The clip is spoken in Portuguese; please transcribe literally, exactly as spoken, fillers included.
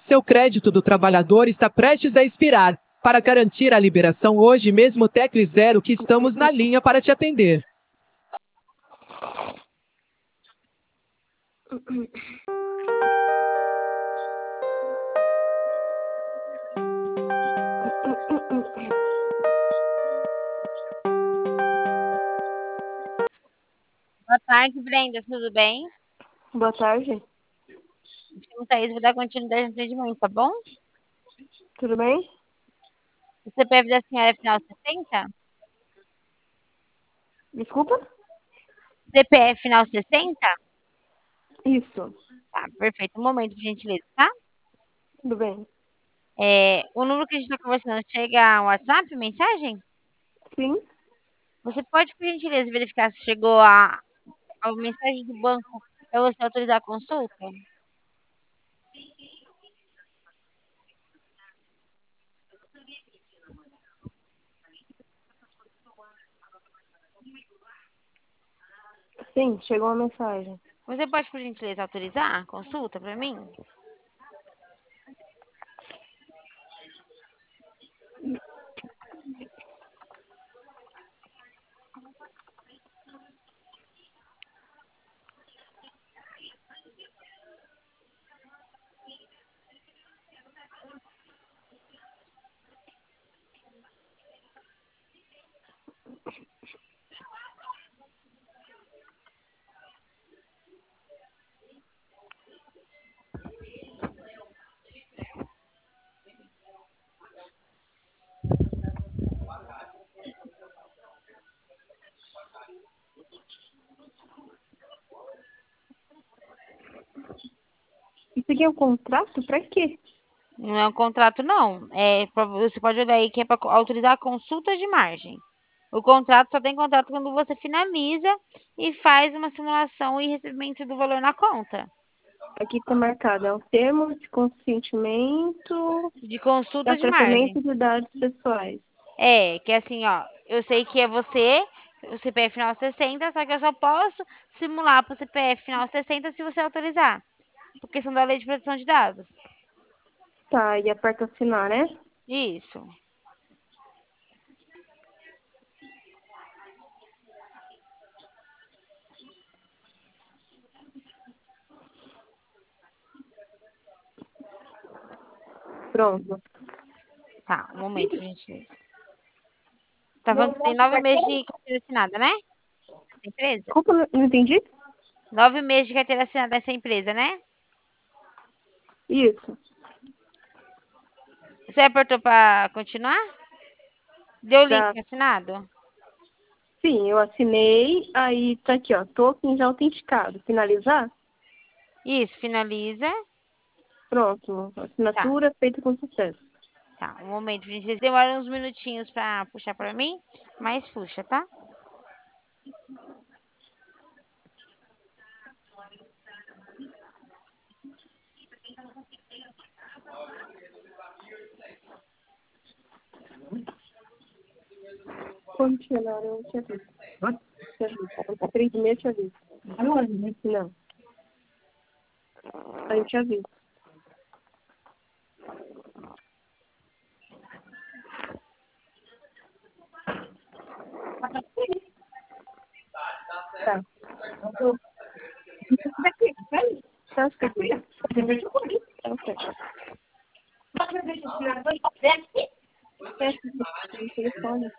Seu crédito do trabalhador está prestes a expirar. Para garantir a liberação hoje mesmo, tecle zero que estamos na linha para te atender. Boa tarde, Brenda, tudo bem? Boa tarde, Me chamo Thaís, vou dar continuidade no atendimento, tá bom? tudo bem? O C P F da senhora é final sessenta? Desculpa? C P F final sessenta? Isso, Tá, perfeito. Um momento, por gentileza, tá? tudo bem. É, o número que a gente está conversando chega ao WhatsApp, mensagem? Sim, Você pode, por gentileza, verificar se chegou a, a mensagem do banco para você autorizar a consulta? sim, chegou uma mensagem. Você pode, por gentileza, autorizar a consulta para mim? Isso aqui é um contrato? Pra quê? Não é um contrato, não. É pra, você pode olhar aí que é para autorizar a consulta de margem. O contrato só tem contrato quando você finaliza e faz uma simulação e recebimento do valor na conta. Aqui tá marcado, é um termo de consentimento De para consulta de margem. tratamento de dados pessoais. É, que assim, ó, eu sei que é você, o C P F final sessenta, só que eu só posso simular para o C P F final sessenta se você autorizar. Por questão da lei de proteção de dados. Tá, e aperta assinar, né? Isso. Pronto. Tá, um momento, gente. Tá falando que tem nove meses de carteira assinada, né? Essa empresa? Desculpa, não não entendi? Nove meses de carteira assinada dessa empresa, né? Isso. Você apertou para continuar? Deu o link Tá. assinado? Sim, eu assinei, aí tá aqui, ó, token já autenticado. Finalizar? Isso, finaliza. Pronto, Tá, assinatura feita com sucesso. tá. Um momento, gente. Vocês demoram uns minutinhos pra puxar pra mim, mas puxa, tá? Quando tinha na hora, eu tinha visto. Tinha visto. Há três meses tinha visto. Não. Aí eu tinha visto. Tá. Daqui, vai. Tá certo. Tá certo. Fecha o telefone.